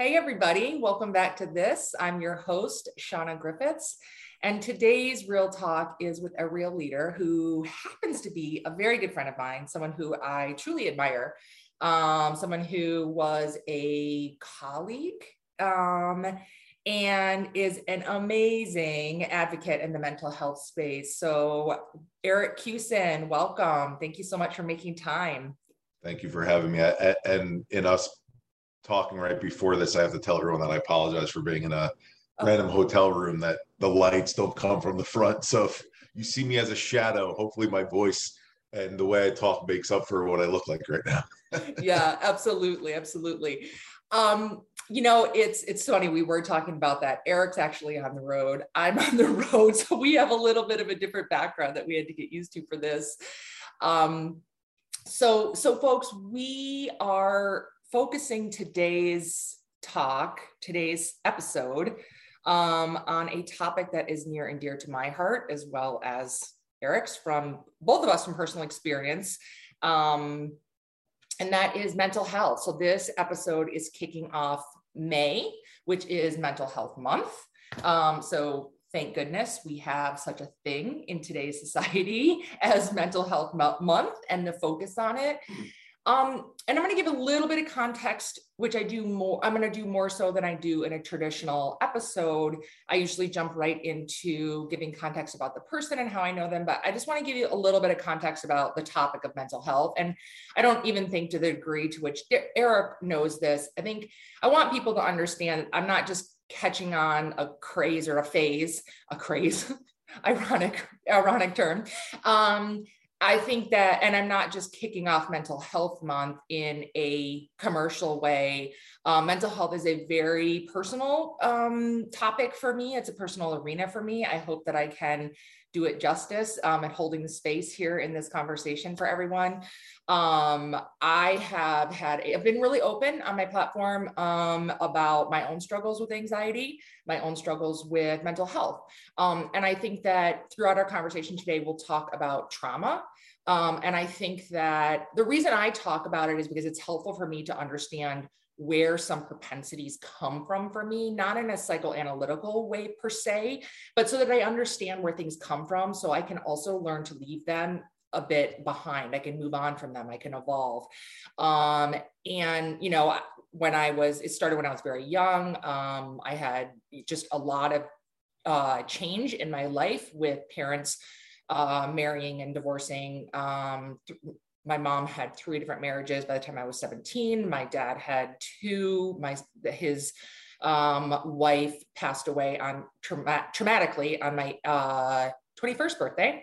Hey, everybody. Welcome back to this. I'm your host, Shauna Griffiths. And today's Real Talk is with a real leader who happens to be a very good friend of mine, someone who I truly admire, someone who was a colleague and is an amazing advocate in the mental health space. So Eric Cusin, welcome. Thank you so much for making time. Thank you for having me. And in us talking right before this, I have to tell everyone that I apologize for being in a random hotel room, that the lights don't come from the front. So if you see me as a shadow, hopefully my voice and the way I talk makes up for what I look like right now. Yeah, absolutely. Absolutely. It's funny. We were talking about that. Eric's actually on the road. I'm on the road. So we have a little bit of a different background that we had to get used to for this. So folks, we are focusing today's episode, on a topic that is near and dear to my heart, as well as Eric's, from both of us from personal experience. And that is mental health. So this episode is kicking off May, which is Mental Health Month. So thank goodness we have such a thing in today's society as Mental Health Month and the focus on it. And I'm going to give a little bit of context, which I'm going to do more so than I do in a traditional episode. I usually jump right into giving context about the person and how I know them, but I just want to give you a little bit of context about the topic of mental health. And I don't even think to the degree to which Eric knows this. I think I want people to understand I'm not just catching on a craze or a craze, ironic term. I think that, and I'm not just kicking off Mental Health Month in a commercial way. Mental health is a very personal topic for me. It's a personal arena for me. I hope that I can do it justice and holding the space here in this conversation for everyone. I've been really open on my platform about my own struggles with anxiety, my own struggles with mental health. And I think that throughout our conversation today, we'll talk about trauma. And I think that the reason I talk about it is because it's helpful for me to understand where some propensities come from for me, not in a psychoanalytical way per se, but so that I understand where things come from, so I can also learn to leave them a bit behind. I can move on from them. I can evolve. And it started when I was very young. I had just a lot of change in my life with parents marrying and divorcing. My mom had 3 different marriages by the time I was 17. My dad had 2. His wife passed away traumatically on my 21st birthday.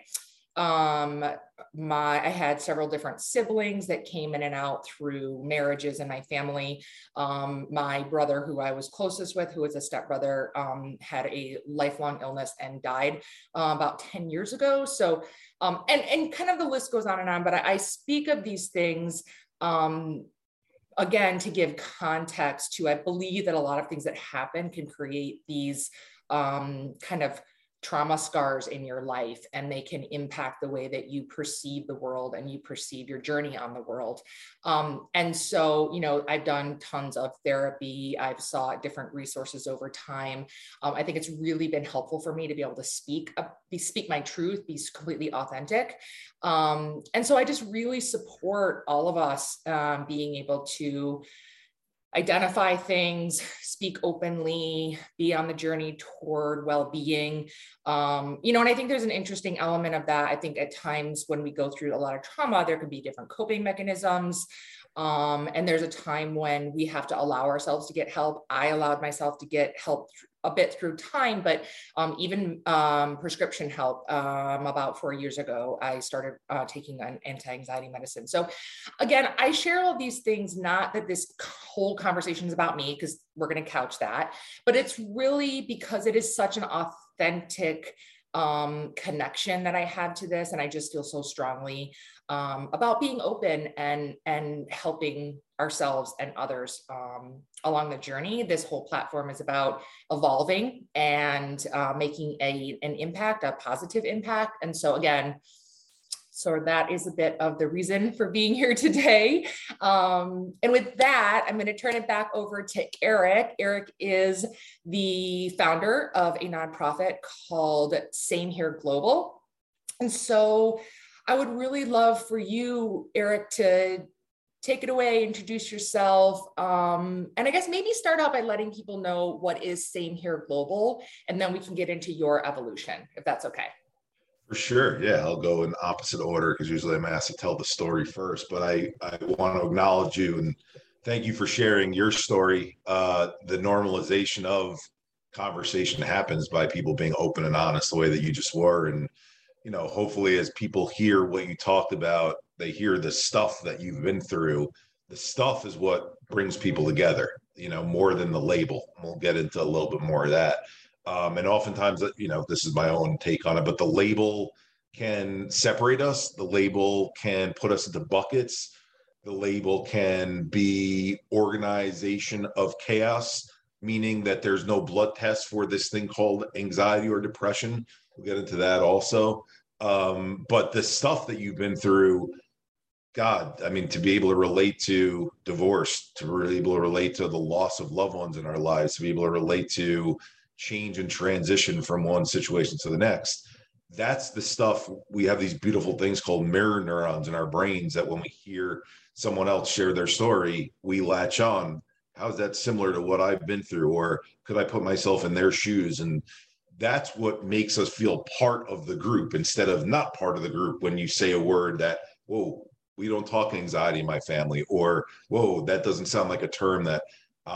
I had several different siblings that came in and out through marriages in my family. My brother, who I was closest with, who was a stepbrother, had a lifelong illness and died about 10 years ago. So, and kind of the list goes on and on, but I speak of these things, again, to give context to, I believe that a lot of things that happen can create these kind of trauma scars in your life, and they can impact the way that you perceive the world and you perceive your journey on the world. And so, I've done tons of therapy. I've sought different resources over time. I think it's really been helpful for me to be able to speak my truth, be completely authentic. And so I just really support all of us being able to identify things, speak openly, be on the journey toward well-being. And I think there's an interesting element of that. I think at times when we go through a lot of trauma, there can be different coping mechanisms. And there's a time when we have to allow ourselves to get help. I allowed myself to get help a bit through time, but even prescription help. About 4 years ago, I started taking an anti-anxiety medicine. So again, I share all these things, not that this whole conversation is about me, because we're going to couch that, but it's really because it is such an authentic connection that I have to this. And I just feel so strongly about being open and helping ourselves and others along the journey. This whole platform is about evolving and making an impact, a positive impact. And so again, So that is a bit of the reason for being here today. And with that, I'm going to turn it back over to Eric. Eric is the founder of a nonprofit called Same Here Global. And so I would really love for you, Eric, to take it away, introduce yourself, and I guess maybe start out by letting people know what is Same Here Global, and then we can get into your evolution, if that's okay. For sure. Yeah, I'll go in opposite order because usually I'm asked to tell the story first, but I want to acknowledge you and thank you for sharing your story. The normalization of conversation happens by people being open and honest the way that you just were. And, hopefully as people hear what you talked about, they hear the stuff that you've been through. The stuff is what brings people together, more than the label. We'll get into a little bit more of that. And oftentimes, this is my own take on it, but the label can separate us. The label can put us into buckets. The label can be organization of chaos, meaning that there's no blood test for this thing called anxiety or depression. We'll get into that also. But the stuff that you've been through, God, I mean, to be able to relate to divorce, to be able to relate to the loss of loved ones in our lives, to be able to relate to change and transition from one situation to the next. That's the stuff. We have these beautiful things called mirror neurons in our brains that when we hear someone else share their story, we latch on. How's that similar to what I've been through? Or could I put myself in their shoes? And that's what makes us feel part of the group instead of not part of the group when you say a word that, whoa, we don't talk anxiety in my family, or whoa, that doesn't sound like a term that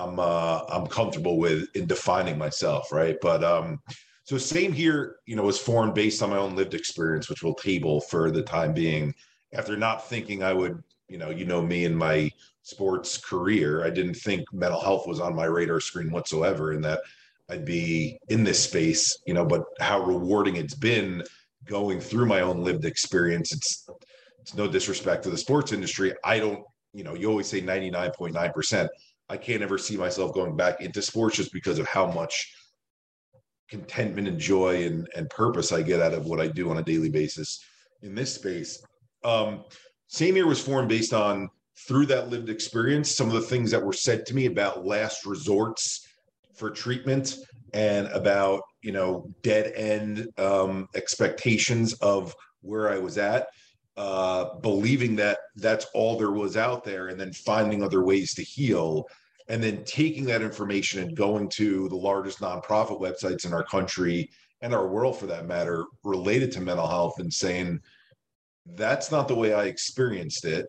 I'm comfortable with in defining myself, right? But so Same Here, was formed based on my own lived experience, which we'll table for the time being. After not thinking I would, me in my sports career, I didn't think mental health was on my radar screen whatsoever, and that I'd be in this space, but how rewarding it's been going through my own lived experience. It's no disrespect to the sports industry. I don't, you always say 99.9%. I can't ever see myself going back into sports just because of how much contentment and joy and purpose I get out of what I do on a daily basis in this space. Same Here was formed based on, through that lived experience, some of the things that were said to me about last resorts for treatment and about, dead end expectations of where I was at. Believing that that's all there was out there, and then finding other ways to heal, and then taking that information and going to the largest nonprofit websites in our country and our world for that matter, related to mental health, and saying, that's not the way I experienced it.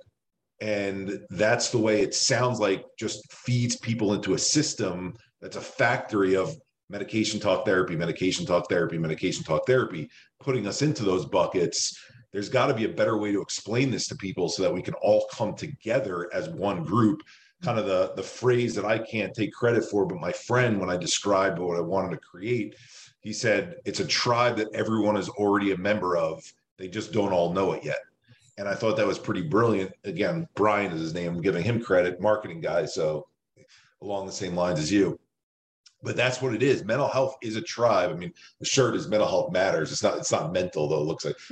And that's the way it sounds like, just feeds people into a system that's a factory of medication talk therapy, medication talk therapy, medication talk therapy, putting us into those buckets. There's got to be a better way to explain this to people so that we can all come together as one group. Kind of the phrase that I can't take credit for, but my friend, when I described what I wanted to create, he said, it's a tribe that everyone is already a member of. They just don't all know it yet. And I thought that was pretty brilliant. Again, Brian is his name. I'm giving him credit, marketing guy. So along the same lines as you. But that's what it is. Mental health is a tribe. I mean, the shirt is mental health matters. It's not mental though. It looks like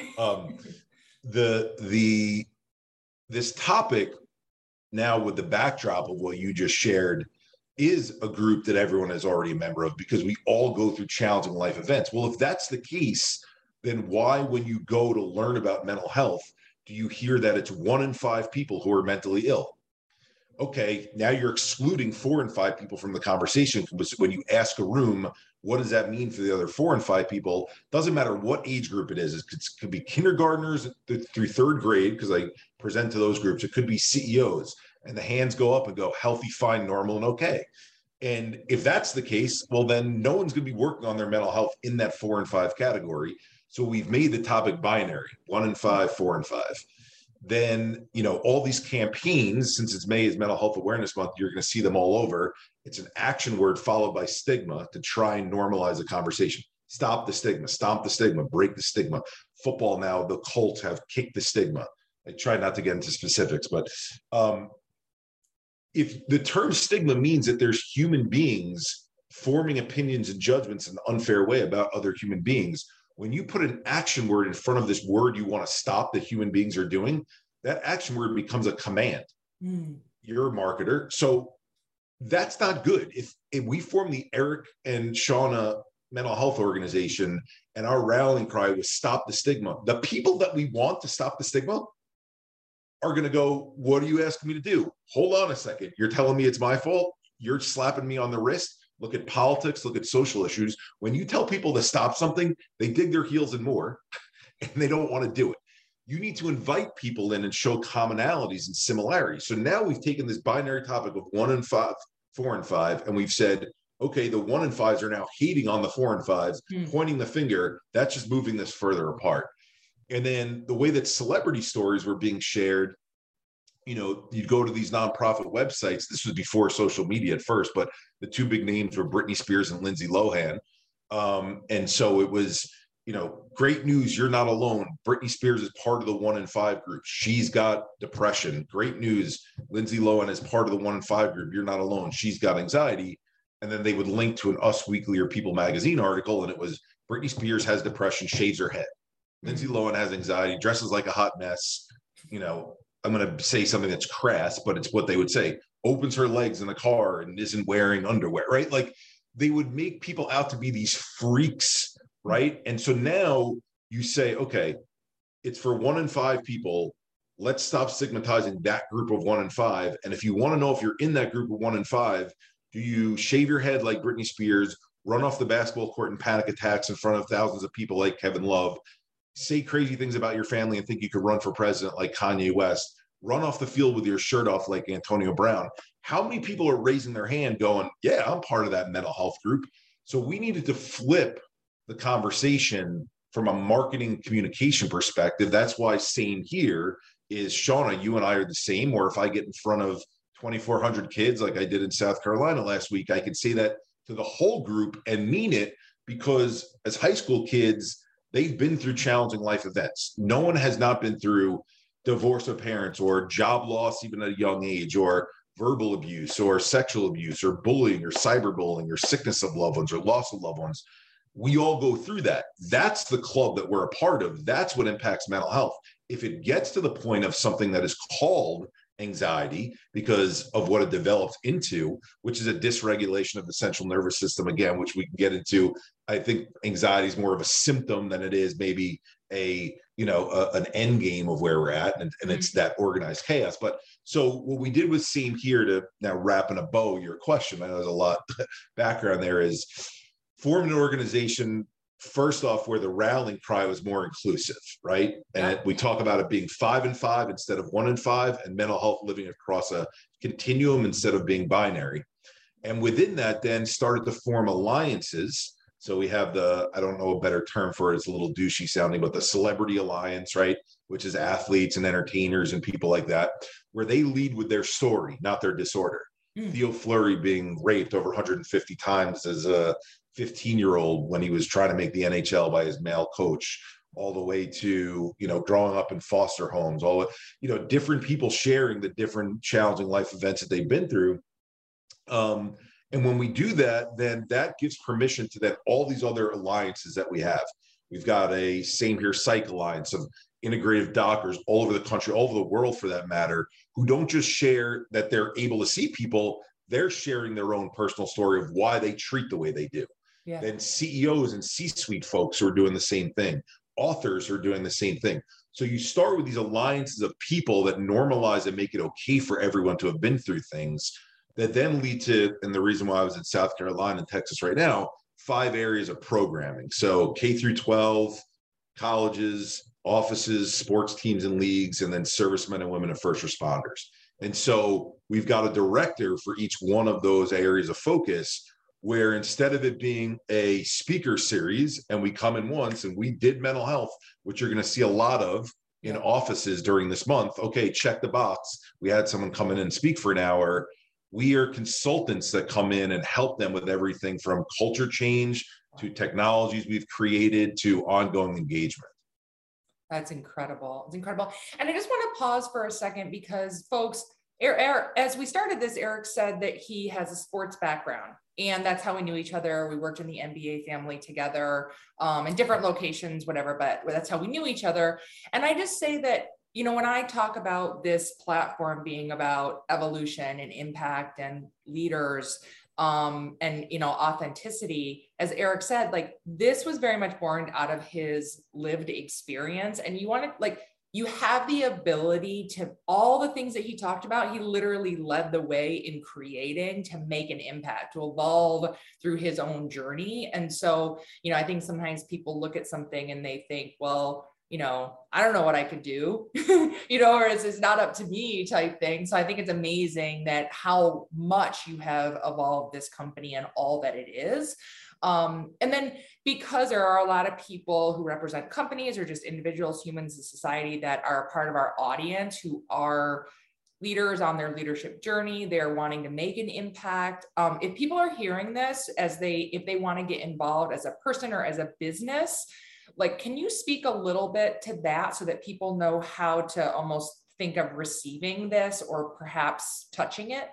this topic now, with the backdrop of what you just shared, is a group that everyone is already a member of because we all go through challenging life events. Well, if that's the case, then why, when you go to learn about mental health, do you hear that it's 1 in 5 people who are mentally ill? Okay, now you're excluding 4 in 5 people from the conversation. When you ask a room, what does that mean for the other 4 in 5 people? Doesn't matter what age group it is. It could be kindergartners through 3rd grade, because I present to those groups. It could be CEOs, and the hands go up and go healthy, fine, normal, and okay. And if that's the case, well, then no one's going to be working on their mental health in that 4 in 5 category. So we've made the topic binary: 1 in 5, 4 in 5. Then, all these campaigns, since it's May is Mental Health Awareness Month, you're going to see them all over. It's an action word followed by stigma to try and normalize the conversation. Stop the stigma, stomp the stigma, break the stigma. Football now, the Colts have kicked the stigma. I try not to get into specifics, but if the term stigma means that there's human beings forming opinions and judgments in an unfair way about other human beings, When you put an action word in front of this word you want to stop that human beings are doing, that action word becomes a command. You're a marketer. So that's not good. If we form the Eric and Shauna mental health organization and our rallying cry was stop the stigma, the people that we want to stop the stigma are going to go, what are you asking me to do? Hold on a second. You're telling me it's my fault? You're slapping me on the wrist? Look at politics, look at social issues. When you tell people to stop something, they dig their heels in more and they don't want to do it. You need to invite people in and show commonalities and similarities. So now we've taken this binary topic of 1 and 5, 4 and 5, and we've said, okay, the 1 and 5s are now hating on the 4 and 5s, pointing the finger. That's just moving this further apart. And then the way that celebrity stories were being shared, you know, you'd go to these nonprofit websites. This was before social media at first, but the two big names were Britney Spears and Lindsay Lohan. And so it was, you know, great news, you're not alone. Britney Spears is part of the 1 and 5 group. She's got depression. Great news, Lindsay Lohan is part of the 1 and 5 group. You're not alone. She's got anxiety. And then they would link to an Us Weekly or People magazine article, and it was Britney Spears has depression, shaves her head. Lindsay Lohan has anxiety, dresses like a hot mess. You know, I'm going to say something that's crass, but it's what they would say. Opens her legs in the car and isn't wearing underwear, right? Like they would make people out to be these freaks, right? And so now you say, okay, it's for 1 and 5 people. Let's stop stigmatizing that group of 1 and 5. And if you want to know if you're in that group of 1 and 5, do you shave your head like Britney Spears, run off the basketball court in panic attacks in front of thousands of people like Kevin Love, say crazy things about your family and think you could run for president like Kanye West, run off the field with your shirt off like Antonio Brown? How many people are raising their hand going, yeah, I'm part of that mental health group? So we needed to flip the conversation from a marketing communication perspective. That's why Same Here is, Shauna, you and I are the same, or if I get in front of 2,400 kids like I did in South Carolina last week, I can say that to the whole group and mean it, because as high school kids, they've been through challenging life events. No one has not been through divorce of parents or job loss, even at a young age, or verbal abuse or sexual abuse or bullying or cyberbullying or sickness of loved ones or loss of loved ones. We all go through that. That's the club that we're a part of. That's what impacts mental health. If it gets to the point of something that is called anxiety because of what it develops into, which is a dysregulation of the central nervous system, again, which we can get into. I think anxiety is more of a symptom than it is maybe an end game of where we're at, and it's that organized chaos. But so what we did with Same Here, to now wrap in a bow your question, I know there's a lot background there, is form an organization first off where the rallying cry was more inclusive, right? And we talk about it being 5 and 5 instead of 1 and 5, and mental health living across a continuum instead of being binary. And within that, then started to form alliances. So we have I don't know a better term for it, it's a little douchey sounding, but the Celebrity Alliance, right? Which is athletes and entertainers and people like that, where they lead with their story, not their disorder. Theo Fleury being raped over 150 times as a 15-year-old when he was trying to make the NHL by his male coach, all the way to, growing up in foster homes, different people sharing the different challenging life events that they've been through. And when we do that, then that gives permission to all these other alliances that we have. We've got a Same Here Psych Alliance of integrative doctors all over the country, all over the world for that matter, who don't just share that they're able to see people, they're sharing their own personal story of why they treat the way they do. Yeah. Then CEOs and C-suite folks who are doing the same thing. Authors are doing the same thing. So you start with these alliances of people that normalize and make it okay for everyone to have been through things that then lead to, and the reason why I was in South Carolina and Texas right now, 5 areas of programming. So K through 12, colleges, offices, sports teams and leagues, and then servicemen and women and first responders. And so we've got a director for each one of those areas of focus, where instead of it being a speaker series and we come in once and we did mental health, which you're going to see a lot of in offices during this month. Okay, check the box. We had someone come in and speak for an hour. We are consultants that come in and help them with everything from culture change to technologies we've created to ongoing engagement. That's incredible. It's incredible. And I just want to pause for a second because folks, As we started this, Eric said that he has a sports background, and that's how we knew each other. We worked in the NBA family together, in different locations, whatever, but that's how we knew each other. And I just say that, you know, when I talk about this platform being about evolution and impact and leaders, and, you know, authenticity, as Eric said, like, this was very much born out of his lived experience. And you want to, like, you have the ability to, all the things that he talked about, he literally led the way in creating to make an impact, to evolve through his own journey. And so, you know, I think sometimes people look at something and they think, well, you know, I don't know what I could do, you know, or it's not up to me type thing. So I think it's amazing that how much you have evolved this company and all that it is. And then because there are a lot of people who represent companies or just individuals, humans in society that are part of our audience who are leaders on their leadership journey, they're wanting to make an impact. If people are hearing this if they want to get involved as a person or as a business, like, can you speak a little bit to that so that people know how to almost think of receiving this or perhaps touching it?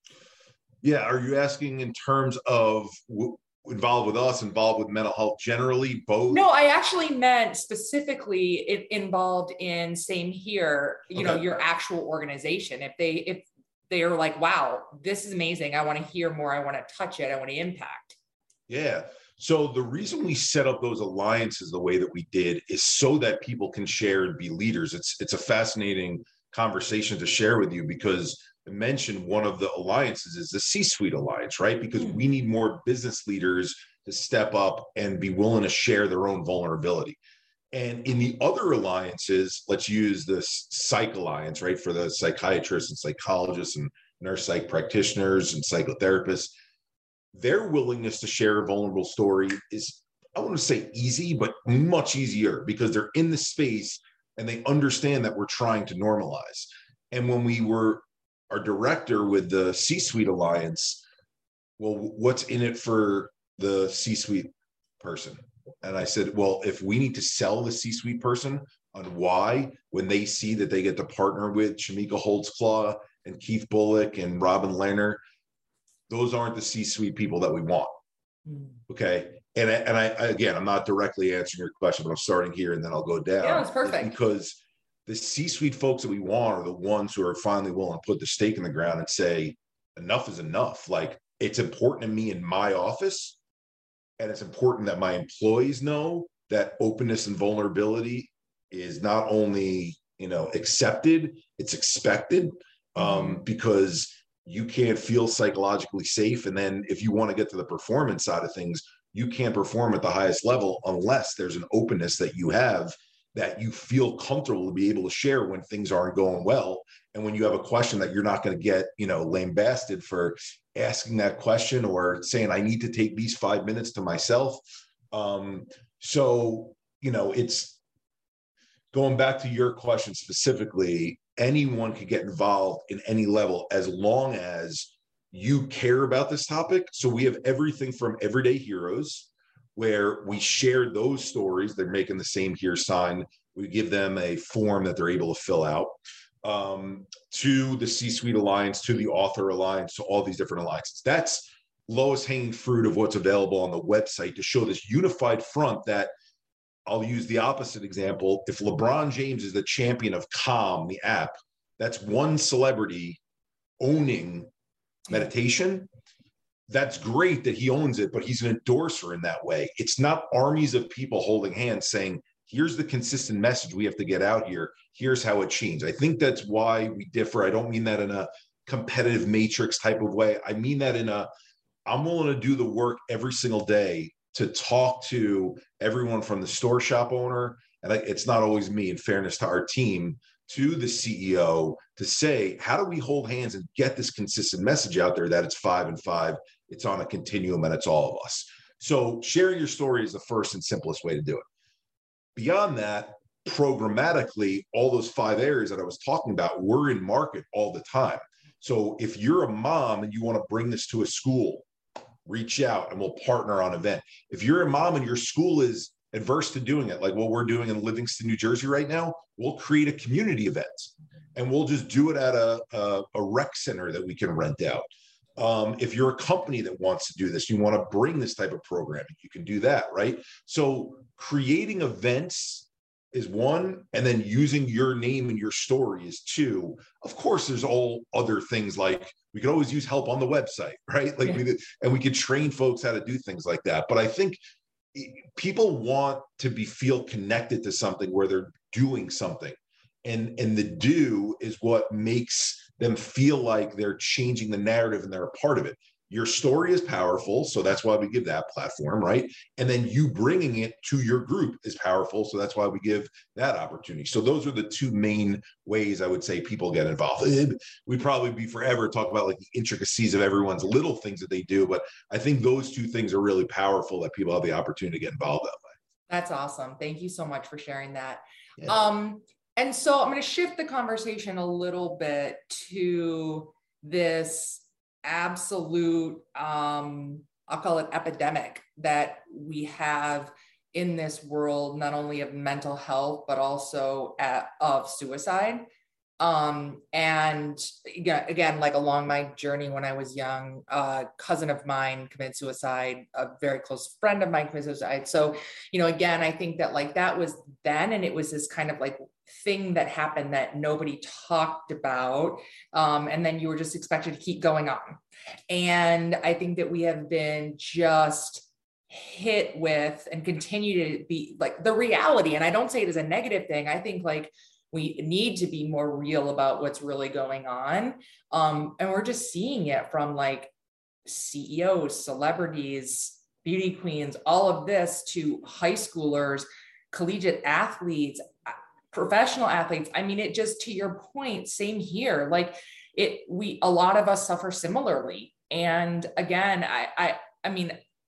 Yeah. Are you asking in terms of involved with us, involved with mental health generally, both? No, I actually meant specifically involved in Same Here, you know, your actual organization. If they're like, wow, this is amazing, I want to hear more, I want to touch it, I want to impact. Yeah. So the reason we set up those alliances the way that we did is so that people can share and be leaders. It's a fascinating conversation to share with you, because I mentioned one of the alliances is the C-Suite Alliance, right? Because we need more business leaders to step up and be willing to share their own vulnerability. And in the other alliances, let's use the Psych Alliance, right? For the psychiatrists and psychologists and nurse psych practitioners and psychotherapists, their willingness to share a vulnerable story is, I want to say easy, but much easier because they're in the space and they understand that we're trying to normalize. And when we were our director with the C-Suite Alliance, well, what's in it for the C-Suite person? And I said, well, if we need to sell the C-Suite person on why, when they see that they get to partner with Shamika Holtzclaw and Keith Bullock and Robin Lerner, those aren't the C-Suite people that we want. Okay. And I again, I'm not directly answering your question, but I'm starting here and then I'll go down. Yeah, it's perfect. Because the C-Suite folks that we want are the ones who are finally willing to put the stake in the ground and say, enough is enough. Like, it's important to me in my office, and it's important that my employees know that openness and vulnerability is not only, you know, accepted, it's expected, because you can't feel psychologically safe. And then if you want to get to the performance side of things, you can't perform at the highest level unless there's an openness that you have, that you feel comfortable to be able to share when things aren't going well. And when you have a question that you're not going to get, you know, lambasted for asking that question or saying, I need to take these 5 minutes to myself. So, you know, it's going back to your question specifically, anyone could get involved in any level as long as you care about this topic. So we have everything from Everyday Heroes, where we share those stories. They're making the Same Here sign. We give them a form that they're able to fill out, to the C-Suite Alliance, to the Author Alliance, to all these different alliances. That's lowest hanging fruit of what's available on the website to show this unified front that, I'll use the opposite example. If LeBron James is the champion of Calm, the app, that's one celebrity owning meditation. That's great that he owns it, but he's an endorser in that way. It's not armies of people holding hands saying, here's the consistent message we have to get out here. Here's how it changed. I think that's why we differ. I don't mean that in a competitive matrix type of way. I mean that in a, I'm willing to do the work every single day to talk to everyone from the store shop owner, and it's not always me, in fairness to our team, to the CEO, to say, how do we hold hands and get this consistent message out there that it's 5 and 5, it's on a continuum, and it's all of us. So sharing your story is the first and simplest way to do it. Beyond that, programmatically, all those 5 areas that I was talking about, we're in market all the time. So if you're a mom and you want to bring this to a school, reach out and we'll partner on an event. If you're a mom and your school is adverse to doing it, like what we're doing in Livingston, New Jersey right now, we'll create a community event. and we'll just do it at a rec center that we can rent out. If you're a company that wants to do this, you want to bring this type of programming, you can do that, right? So creating events is one, and then using your name and your story is two. Of course, there's all other things, like we could always use help on the website, right? Like, and we could train folks how to do things like that. But I think people want to feel connected to something where they're doing something, and the do is what makes them feel like they're changing the narrative and they're a part of it. Your story is powerful, so that's why we give that platform, right? And then you bringing it to your group is powerful, so that's why we give that opportunity. So those are the two main ways I would say people get involved. We'd probably be forever talk about like the intricacies of everyone's little things that they do, but I think those two things are really powerful that people have the opportunity to get involved that way. That's awesome. Thank you so much for sharing that. Yeah. And so I'm going to shift the conversation a little bit to this absolute, I'll call it epidemic that we have in this world, not only of mental health, but also of suicide. And again, like along my journey when I was young, a cousin of mine committed suicide, a very close friend of mine committed suicide. So, again, I think that like that was then, and it was this kind of like thing that happened that nobody talked about. And then you were just expected to keep going on. And I think that we have been just hit with and continue to be like the reality. And I don't say it as a negative thing. I think like we need to be more real about what's really going on. And we're just seeing it from like CEOs, celebrities, beauty queens, all of this to high schoolers, collegiate athletes, professional athletes. I mean, it just, to your point, same here. Like a lot of us suffer similarly. And again, I mean,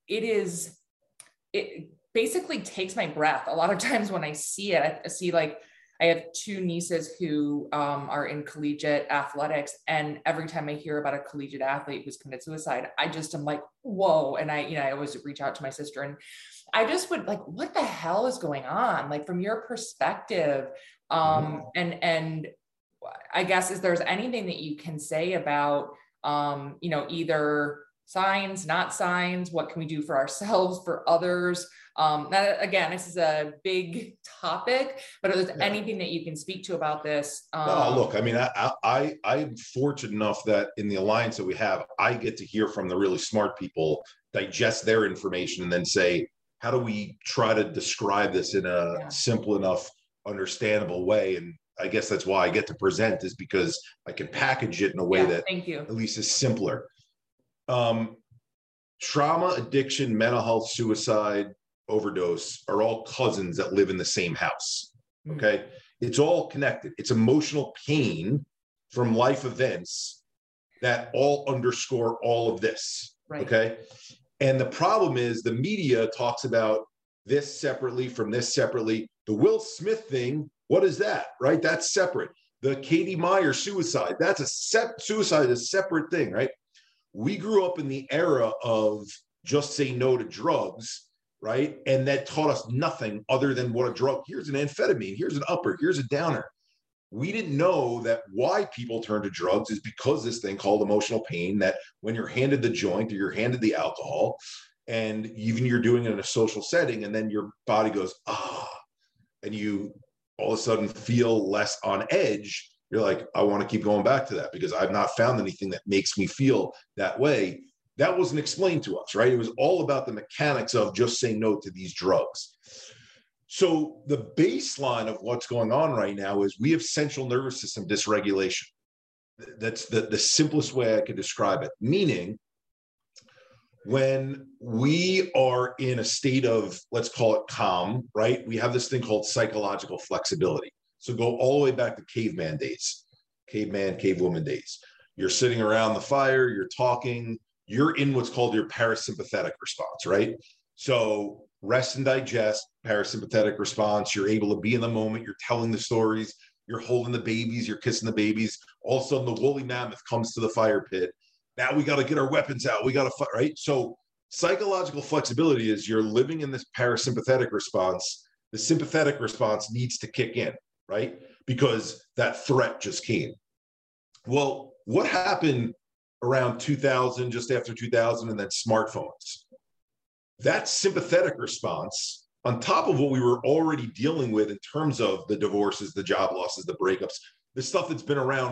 it basically takes my breath. A lot of times when I see it, I see like, I have two nieces who are in collegiate athletics. And every time I hear about a collegiate athlete who's committed suicide, I just am like, whoa. And I always reach out to my sister and I just would like, what the hell is going on? Like from your perspective, and I guess if there's anything that you can say about, either signs, not signs, what can we do for ourselves, for others? That, again, this is a big topic, but if there's anything that you can speak to about this. No, look, I mean, I'm fortunate enough that in the alliance that we have, I get to hear from the really smart people, digest their information, and then say, how do we try to describe this in a simple enough, understandable way? And I guess that's why I get to present, is because I can package it in a way that at least is simpler. Trauma, addiction, mental health, suicide, overdose are all cousins that live in the same house. Okay. It's all connected. It's emotional pain from life events that all underscore all of this. Right. Okay. And the problem is the media talks about this separately from this separately. The Will Smith thing, what is that? Right? That's separate. The Katie Meyer suicide, that's suicide is a separate thing, right? We grew up in the era of just say no to drugs, right? And that taught us nothing other than what a drug, here's an amphetamine, here's an upper, here's a downer. We didn't know that why people turn to drugs is because this thing called emotional pain, that when you're handed the joint or you're handed the alcohol, and even you're doing it in a social setting, and then your body goes, and you all of a sudden feel less on edge. You're like, I want to keep going back to that because I've not found anything that makes me feel that way. That wasn't explained to us, right? It was all about the mechanics of just saying no to these drugs. So the baseline of what's going on right now is we have central nervous system dysregulation. That's the simplest way I could describe it. Meaning, when we are in a state of, let's call it calm, right? We have this thing called psychological flexibility. So go all the way back to caveman days, caveman, cavewoman days. You're sitting around the fire, you're talking, you're in what's called your parasympathetic response, right? So rest and digest, parasympathetic response. You're able to be in the moment. You're telling the stories. You're holding the babies. You're kissing the babies. All of a sudden, the woolly mammoth comes to the fire pit. Now we got to get our weapons out. We got to fight, right? So psychological flexibility is you're living in this parasympathetic response. The sympathetic response needs to kick in, right? because that threat just came. Well, what happened around 2000, just after 2000, and then smartphones? That sympathetic response, on top of what we were already dealing with in terms of the divorces, the job losses, the breakups, the stuff that's been around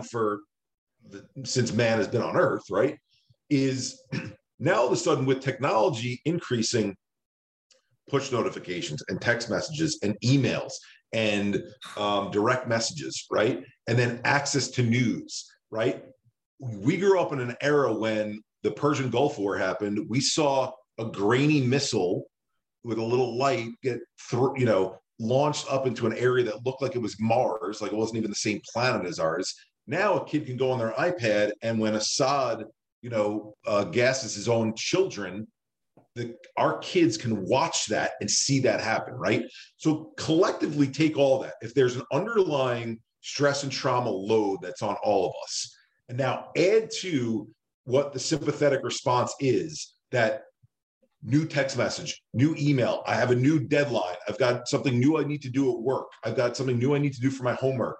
since man has been on earth, right? Is now all of a sudden, with technology increasing, push notifications and text messages and emails and direct messages, right? And then access to news, right? We grew up in an era when the Persian Gulf War happened. We saw a grainy missile with a little light get launched up into an area that looked like it was Mars, like it wasn't even the same planet as ours. Now a kid can go on their iPad, and when Assad, gasses his own children, our kids can watch that and see that happen, right? So collectively take all that. If there's an underlying stress and trauma load that's on all of us, and now add to what the sympathetic response is, that new text message, new email, I have a new deadline, I've got something new I need to do at work, I've got something new I need to do for my homework,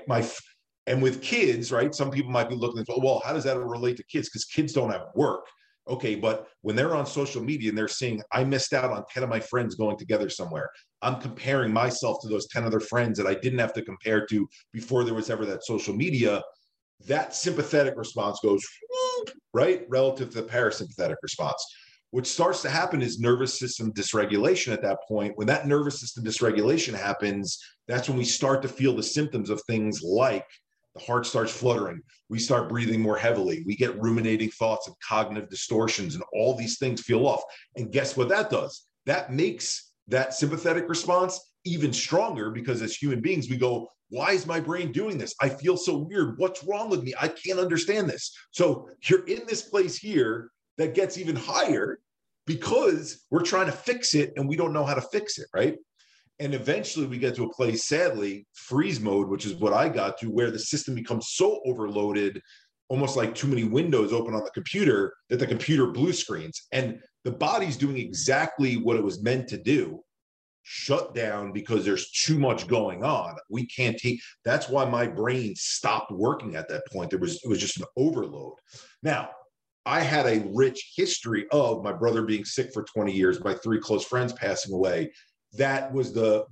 and with kids, right? Some people might be looking at, well, how does that relate to kids? Because kids don't have work. Okay, but when they're on social media and they're seeing, I missed out on 10 of my friends going together somewhere, I'm comparing myself to those 10 other friends that I didn't have to compare to before there was ever that social media. That sympathetic response goes, right, relative to the parasympathetic response. What starts to happen is nervous system dysregulation at that point. When that nervous system dysregulation happens, that's when we start to feel the symptoms of things like the heart starts fluttering, we start breathing more heavily, we get ruminating thoughts and cognitive distortions, and all these things feel off. And guess what that does? That makes that sympathetic response even stronger, because as human beings, we go, why is my brain doing this? I feel so weird. What's wrong with me? I can't understand this. So you're in this place here that gets even higher because we're trying to fix it and we don't know how to fix it, right? And eventually we get to a place, sadly, freeze mode, which is what I got to, where the system becomes so overloaded, almost like too many windows open on the computer, that the computer blue screens. And the body's doing exactly what it was meant to do, shut down, because there's too much going on. We can't take, that's why my brain stopped working at that point. It was just an overload. Now, I had a rich history of my brother being sick for 20 years, my 3 close friends passing away. That was the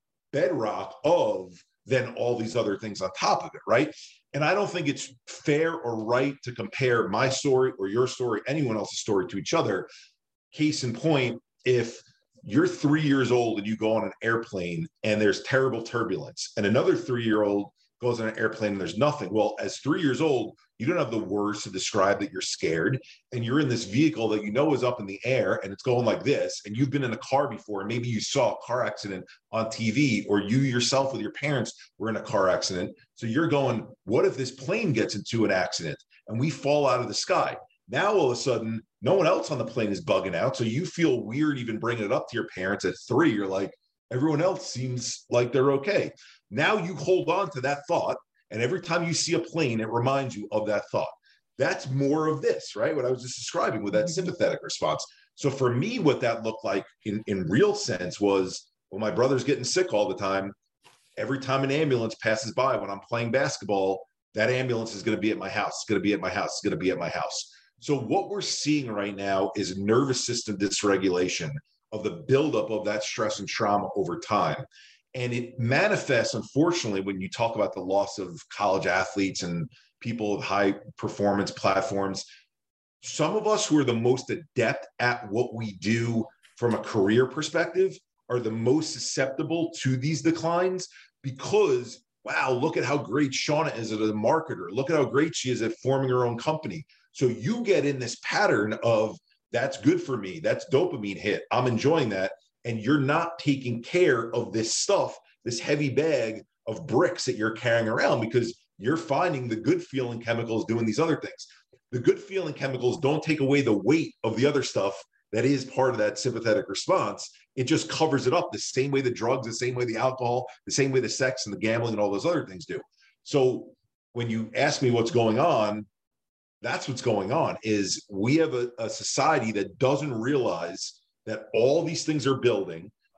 bedrock of then all these other things on top of it, right? And I don't think it's fair or right to compare my story or your story, anyone else's story, to each other. Case in point, if you're 3 years old and you go on an airplane and there's terrible turbulence, and another 3-year-old goes on an airplane and there's nothing. Well, as 3 years old, you don't have the words to describe that you're scared, and you're in this vehicle that you know is up in the air and it's going like this, and you've been in a car before, and maybe you saw a car accident on TV, or you yourself with your parents were in a car accident. So you're going, what if this plane gets into an accident and we fall out of the sky? Now, all of a sudden, no one else on the plane is bugging out. So you feel weird even bringing it up to your parents at 3. You're like, everyone else seems like they're okay. Now you hold on to that thought, and every time you see a plane, it reminds you of that thought. That's more of this, right? What I was just describing with that sympathetic response. So for me, what that looked like in real sense was, well, my brother's getting sick all the time. Every time an ambulance passes by when I'm playing basketball, that ambulance is going to be at my house. It's going to be at my house. It's going to be at my house. So what we're seeing right now is nervous system dysregulation of the buildup of that stress and trauma over time. And it manifests, unfortunately, when you talk about the loss of college athletes and people with high performance platforms. Some of us who are the most adept at what we do from a career perspective are the most susceptible to these declines because, wow, look at how great Shauna is as a marketer. Look at how great she is at forming her own company. So you get in this pattern of, that's good for me. That's dopamine hit. I'm enjoying that. And you're not taking care of this stuff, this heavy bag of bricks that you're carrying around, because you're finding the good feeling chemicals doing these other things. The good feeling chemicals don't take away the weight of the other stuff that is part of that sympathetic response. It just covers it up the same way the drugs, the same way the alcohol, the same way the sex and the gambling and all those other things do. So when you ask me what's going on, that's what's going on. Is we have a society that doesn't realize that all these things are building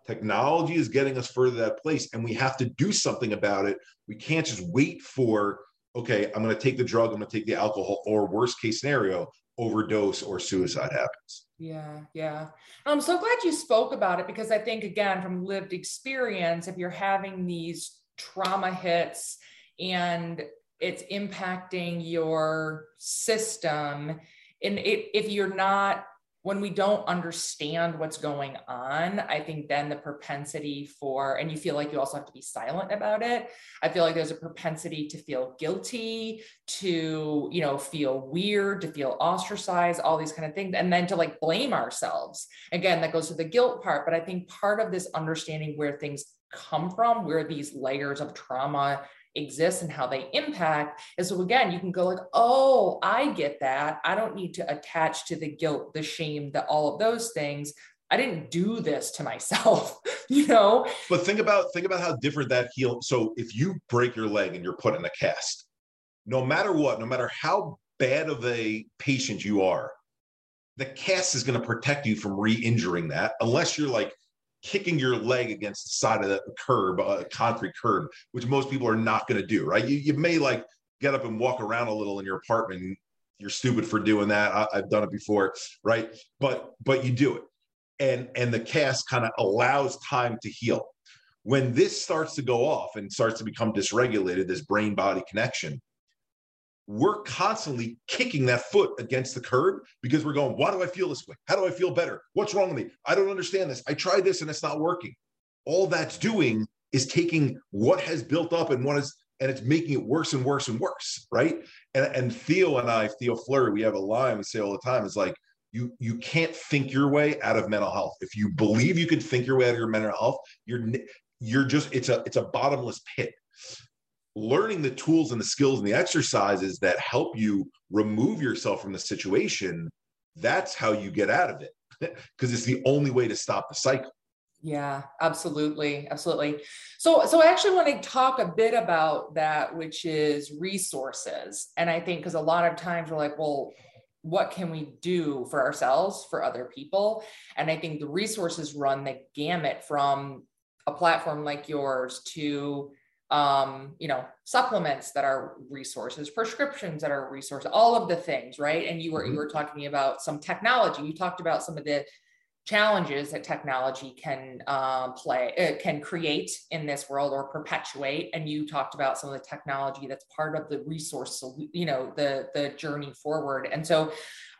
Technology is getting us further that place, and we have to do something about it. We can't just wait for, okay, I'm going to take the drug, I'm going to take the alcohol, or worst case scenario, overdose or suicide happens. Yeah, yeah. I'm so glad you spoke about it, because I think, again, from lived experience, if you're having these trauma hits and it's impacting your system, and if you're not, when we don't understand what's going on, I think then the propensity for, and you feel like you also have to be silent about it. I feel like there's a propensity to feel guilty, to, feel weird, to feel ostracized, all these kind of things. And then to like blame ourselves. Again, that goes to the guilt part. But I think part of this understanding where things come from, where these layers of trauma exist and how they impact. And so again, you can go like, oh, I get that. I don't need to attach to the guilt, the shame, all of those things. I didn't do this to myself, But think about how different that heal. So if you break your leg and you're put in a cast, no matter what, no matter how bad of a patient you are, the cast is going to protect you from re-injuring that, unless you're like kicking your leg against the side of the curb, a concrete curb, which most people are not going to do, right? You may like get up and walk around a little in your apartment. You're stupid for doing that. I've done it before, right? But you do it. And the cast kind of allows time to heal. When this starts to go off and starts to become dysregulated, this brain-body connection, we're constantly kicking that foot against the curb because we're going, why do I feel this way? How do I feel better? What's wrong with me? I don't understand this. I tried this and it's not working. All that's doing is taking what has built up and it's making it worse and worse and worse, right? And Theo Fleury, we have a line we say all the time, is like, you can't think your way out of mental health. If you believe you can think your way out of your mental health, you're just, it's a bottomless pit. Learning the tools and the skills and the exercises that help you remove yourself from the situation, that's how you get out of it, because it's the only way to stop the cycle. Yeah, absolutely. Absolutely. So I actually want to talk a bit about that, which is resources. And I think, because a lot of times we're like, well, what can we do for ourselves, for other people? And I think the resources run the gamut from a platform like yours to supplements that are resources, prescriptions that are resources, all of the things, right? And you were talking about some technology. You talked about some of the challenges that technology can can create in this world or perpetuate. And you talked about some of the technology that's part of the resource, the journey forward. And so,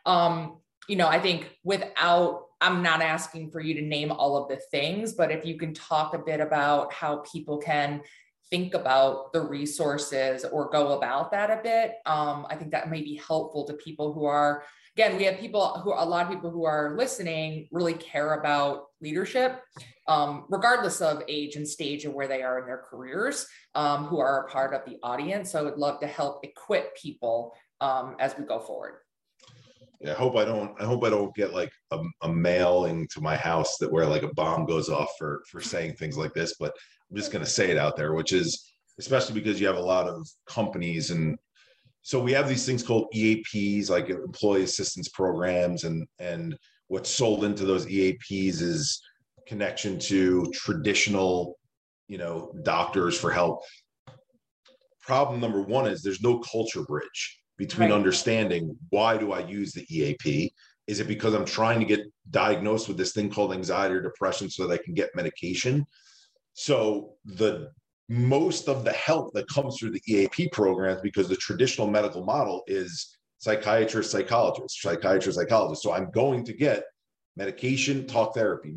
I think I'm not asking for you to name all of the things, but if you can talk a bit about how people can think about the resources or go about that a bit. I think that may be helpful to people who are, again, we have a lot of people who are listening really care about leadership, regardless of age and stage of where they are in their careers, who are a part of the audience. So I would love to help equip people as we go forward. Yeah, I hope I don't get like a mailing to my house that where like a bomb goes off for saying things like this, but I'm just going to say it out there, which is, especially because you have a lot of companies. And so we have these things called EAPs, like employee assistance programs. And what's sold into those EAPs is connection to traditional, doctors for help. Problem number one is there's no culture bridge between understanding, why do I use the EAP? Is it because I'm trying to get diagnosed with this thing called anxiety or depression so that I can get medication? So the most of the help that comes through the EAP programs, because the traditional medical model is psychiatrist, psychologist. So I'm going to get medication, talk therapy.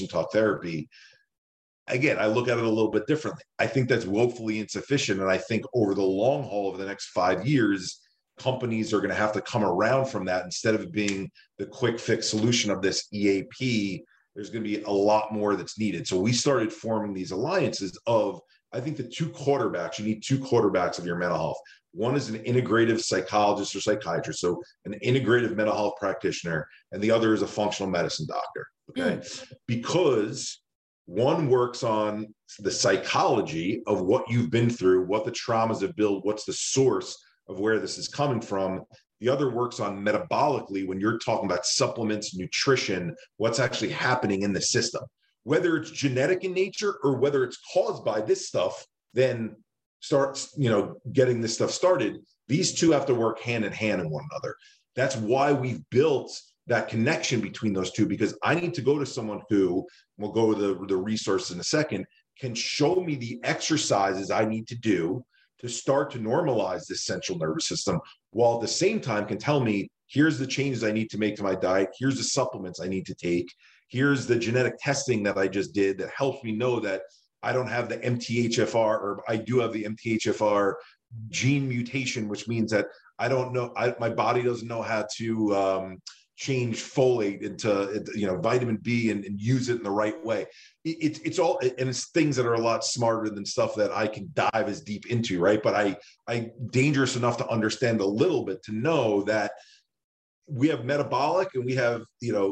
Again, I look at it a little bit differently. I think that's woefully insufficient. And I think over the long haul, over the next 5 years, companies are going to have to come around from that. Instead of being the quick fix solution of this EAP, there's going to be a lot more that's needed. So we started forming these alliances of, I think you need two quarterbacks of your mental health. One is an integrative psychologist or psychiatrist, so an integrative mental health practitioner, and the other is a functional medicine doctor, okay? Because one works on the psychology of what you've been through, what the traumas have built, what's the source of where this is coming from. The other works on metabolically, when you're talking about supplements, nutrition, what's actually happening in the system. whether it's genetic in nature or whether it's caused by this stuff, then starts, getting this stuff started. These two have to work hand in hand in one another. That's why we've built that connection between those two, because I need to go to someone who, we'll go to the resource in a second, can show me the exercises I need to do to start to normalize this central nervous system, while at the same time can tell me, here's the changes I need to make to my diet, here's the supplements I need to take, here's the genetic testing that I just did that helps me know that I don't have the MTHFR, or I do have the MTHFR gene mutation, which means that I don't know, my body doesn't know how to change folate into vitamin B and use it in the right way. It's all, and it's things that are a lot smarter than stuff that I can dive as deep into, right? But I dangerous enough to understand a little bit to know that we have metabolic and we have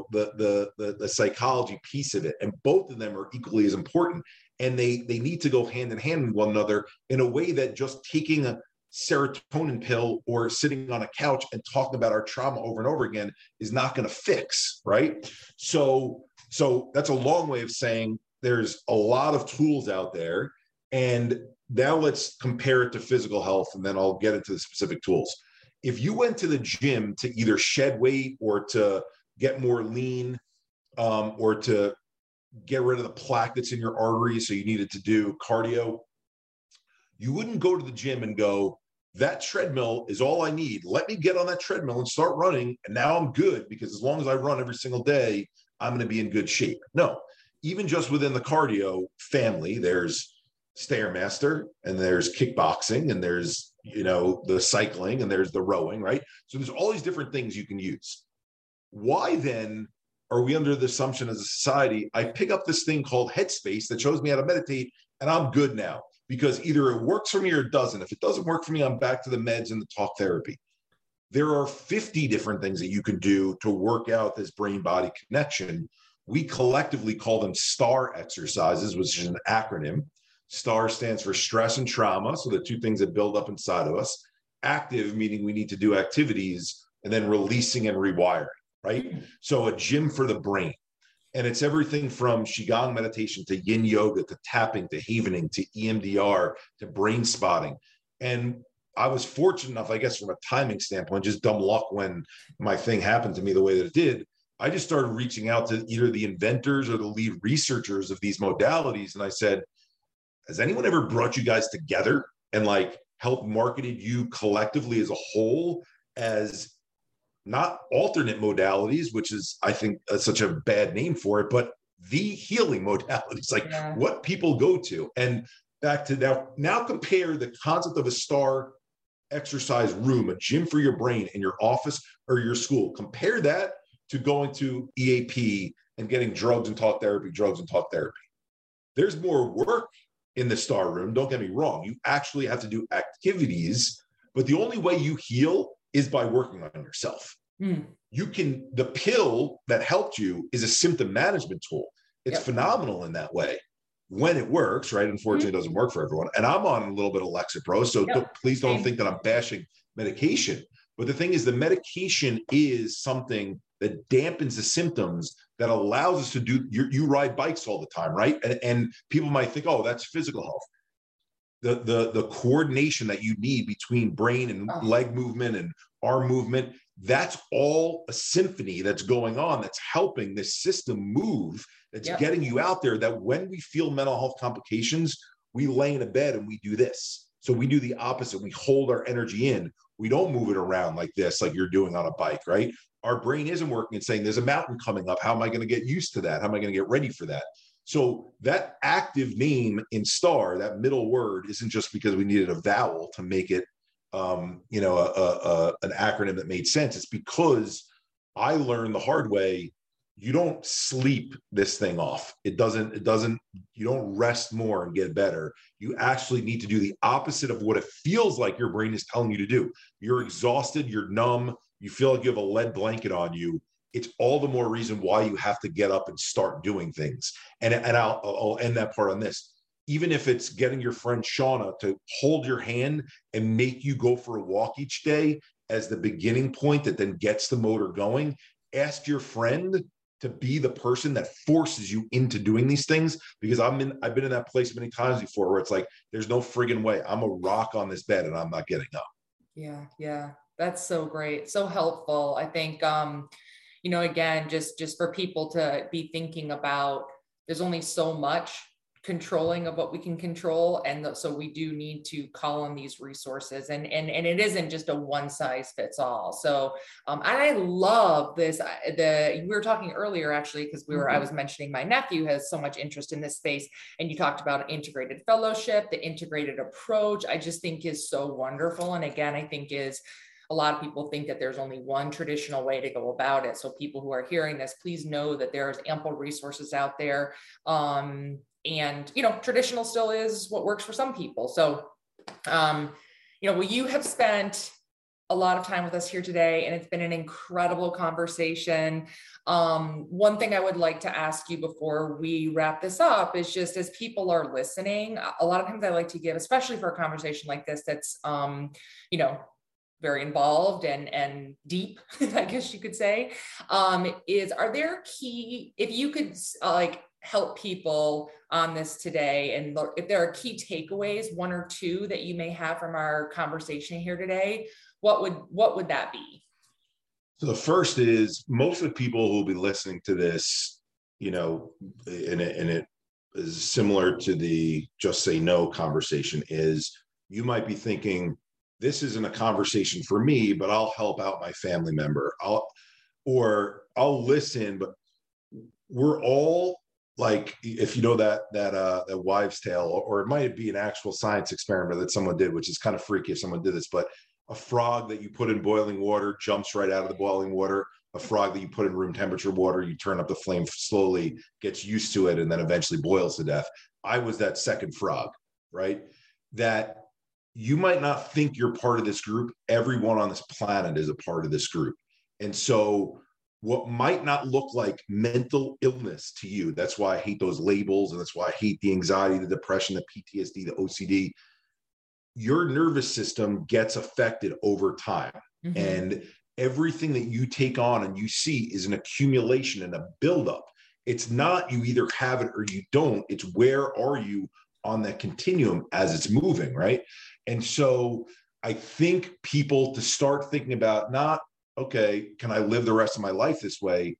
the psychology piece of it, and both of them are equally as important, and they need to go hand in hand with one another in a way that just taking a serotonin pill or sitting on a couch and talking about our trauma over and over again is not going to fix, right? So that's a long way of saying there's a lot of tools out there, and now let's compare it to physical health, and then I'll get into the specific tools. If you went to the gym to either shed weight or to get more lean, or to get rid of the plaque that's in your arteries, so you needed to do cardio, you wouldn't go to the gym and go, that treadmill is all I need. Let me get on that treadmill and start running, and now I'm good, because as long as I run every single day, I'm going to be in good shape. No, even just within the cardio family, there's Stairmaster, and there's kickboxing, and there's the cycling, and there's the rowing, right? So there's all these different things you can use. Why then are we under the assumption as a society, I pick up this thing called Headspace that shows me how to meditate and I'm good now? Because either it works for me or it doesn't. If it doesn't work for me, I'm back to the meds and the talk therapy. There are 50 different things that you can do to work out this brain-body connection. We collectively call them STAR exercises, which is an acronym. STAR stands for stress and trauma, so the two things that build up inside of us. Active, meaning we need to do activities, and then releasing and rewiring, right? So a gym for the brain. And it's everything from Qigong meditation to yin yoga to tapping to havening to EMDR to brain spotting. And I was fortunate enough, I guess, from a timing standpoint, just dumb luck when my thing happened to me the way that it did. I just started reaching out to either the inventors or the lead researchers of these modalities. And I said, has anyone ever brought you guys together and helped marketed you collectively as a whole as not alternate modalities, which is, I think, such a bad name for it, but the healing modalities, what people go to? And back to now compare the concept of a STAR exercise room, a gym for your brain in your office or your school. Compare that to going to EAP and getting drugs and talk therapy. There's more work in the STAR room. Don't get me wrong. You actually have to do activities, but the only way you heal is by working on yourself. The pill that helped you is a symptom management tool. It's phenomenal in that way when it works, right? Unfortunately, it doesn't work for everyone. And I'm on a little bit of Lexapro, so please don't think that I'm bashing medication. But the thing is, the medication is something that dampens the symptoms, that allows us to do, you ride bikes all the time, right? And people might think, oh, that's physical health. The coordination that you need between brain and leg movement and arm movement, that's all a symphony that's going on, that's helping this system move, that's getting you out there, that when we feel mental health complications, we lay in a bed and we do this. So we do the opposite. We hold our energy in. We don't move it around like this, like you're doing on a bike, right? Our brain isn't working and saying, there's a mountain coming up. How am I going to get used to that? How am I going to get ready for that? So that active name in STAR, that middle word, isn't just because we needed a vowel to make it, an acronym that made sense. It's because I learned the hard way. You don't sleep this thing off. You don't rest more and get better. You actually need to do the opposite of what it feels like your brain is telling you to do. You're exhausted, you're numb, you feel like you have a lead blanket on you. It's all the more reason why you have to get up and start doing things. And I'll end that part on this. Even if it's getting your friend Shauna to hold your hand and make you go for a walk each day as the beginning point that then gets the motor going, ask your friend to be the person that forces you into doing these things, because I've been in that place many times before where it's like, there's no friggin' way. I'm a rock on this bed and I'm not getting up. Yeah. Yeah. That's so great. So helpful. I think, again, just for people to be thinking about, there's only so much controlling of what we can control. And so we do need to call on these resources, and it isn't just a one size fits all. So, and I love this, we were talking earlier, actually, because I was mentioning my nephew has so much interest in this space, and you talked about integrated fellowship, the integrated approach, I just think is so wonderful. And again, I think a lot of people think that there's only one traditional way to go about it. So people who are hearing this, please know that there's ample resources out there. And, traditional still is what works for some people. So, well, you have spent a lot of time with us here today, and it's been an incredible conversation. One thing I would like to ask you before we wrap this up is just, as people are listening, a lot of times I like to give, especially for a conversation like this, that's, very involved and deep, I guess you could say, are there if you could help people on this today, and if there are key takeaways, one or two that you may have from our conversation here today, what would that be? So the first is, most of the people who will be listening to this, and it is similar to the Just Say No conversation, is you might be thinking, this isn't a conversation for me, but I'll help out my family member. I'll listen, but we're all like, if you know that wives' tale, or it might be an actual science experiment that someone did, which is kind of freaky if someone did this, but a frog that you put in boiling water jumps right out of the boiling water. A frog that you put in room temperature water, you turn up the flame slowly, gets used to it, and then eventually boils to death. I was that second frog, right? That you might not think you're part of this group. Everyone on this planet is a part of this group. And so what might not look like mental illness to you, that's why I hate those labels, and that's why I hate the anxiety, the depression, the PTSD, the OCD. Your nervous system gets affected over time. Mm-hmm. And everything that you take on and you see is an accumulation and a buildup. It's not you either have it or you don't. It's where are you on that continuum as it's moving, right? And so I think people to start thinking about, not, okay, can I live the rest of my life this way?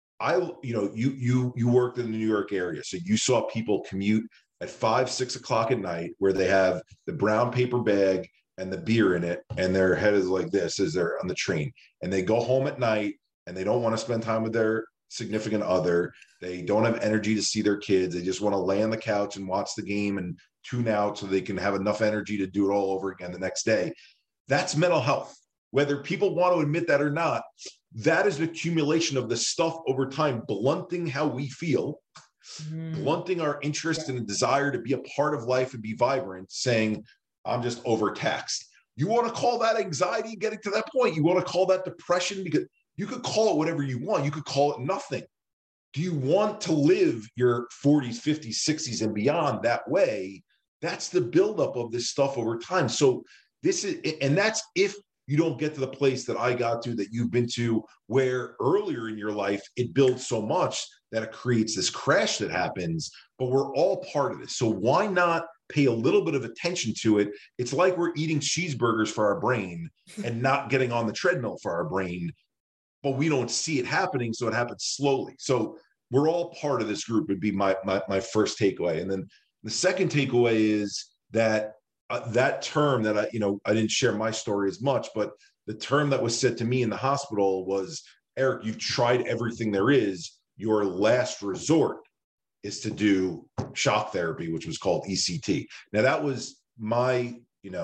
You worked in the New York area, so you saw people commute at 5-6 o'clock at night, where they have the brown paper bag and the beer in it, and their head is like this as they're on the train, and they go home at night and they don't want to spend time with their significant other. They don't have energy to see their kids. They just want to lay on the couch and watch the game and tune out so they can have enough energy to do it all over again the next day. That's mental health. Whether people want to admit that or not, that is an accumulation of the stuff over time, blunting how we feel, blunting our interest and desire to be a part of life and be vibrant, saying, I'm just overtaxed. You want to call that anxiety getting to that point? You want to call that depression? Because you could call it whatever you want. You could call it nothing. Do you want to live your 40s, 50s, 60s, and beyond that way? That's the buildup of this stuff over time. So that's if you don't get to the place that I got to, that you've been to, where earlier in your life, it builds so much that it creates this crash that happens, but we're all part of this. So why not pay a little bit of attention to it? It's like we're eating cheeseburgers for our brain and not getting on the treadmill for our brain, but we don't see it happening. So it happens slowly. So we're all part of this group would be my first takeaway. And then the second takeaway is that that term that I didn't share my story as much, but the term that was said to me in the hospital was, Eric, you've tried everything there is. Your last resort is to do shock therapy, which was called ECT. Now that was my,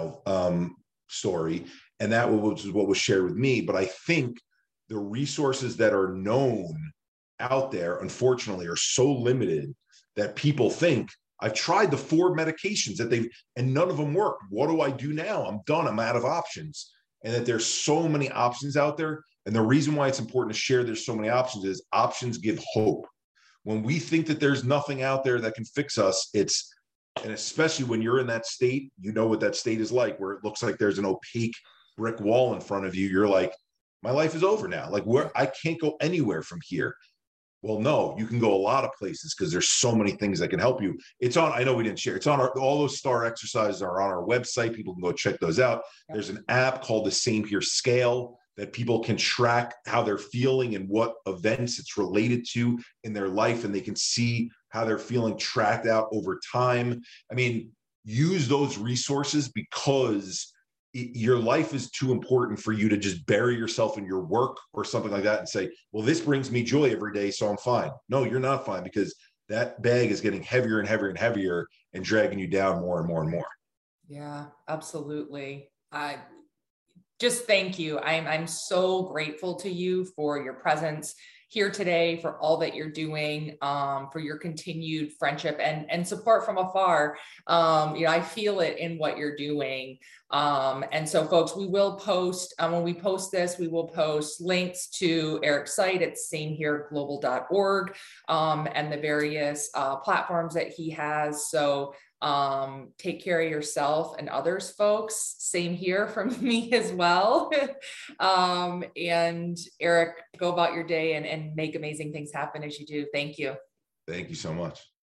story, and that was what was shared with me. But I think the resources that are known out there, unfortunately, are so limited that people think, I've tried the 4 medications and none of them work. What do I do now? I'm done. I'm out of options. And that there's so many options out there. And the reason why it's important to share there's so many options is options give hope. When we think that there's nothing out there that can fix us, and especially when you're in that state, you know what that state is like, where it looks like there's an opaque brick wall in front of you. You're like, my life is over now. Like, I can't go anywhere from here. Well, no, you can go a lot of places because there's so many things that can help you. It's on, I know we didn't share, it's on all those STAR exercises are on our website. People can go check those out. Yep. There's an app called the Same Here Scale that people can track how they're feeling and what events it's related to in their life. And they can see how they're feeling tracked out over time. I mean, use those resources because your life is too important for you to just bury yourself in your work or something like that and say, well, this brings me joy every day, so I'm fine. No, you're not fine, because that bag is getting heavier and heavier and heavier and dragging you down more and more and more. Yeah, absolutely. Just thank you. I'm so grateful to you for your presence here today, for all that you're doing, for your continued friendship and support from afar. I feel it in what you're doing. And so folks, we will post, when we post this, we will post links to Eric's site at samehereglobal.org, and the various platforms that he has. So take care of yourself and others, folks. Same here from me as well. And Eric, go about your day and make amazing things happen as you do. Thank you. Thank you so much.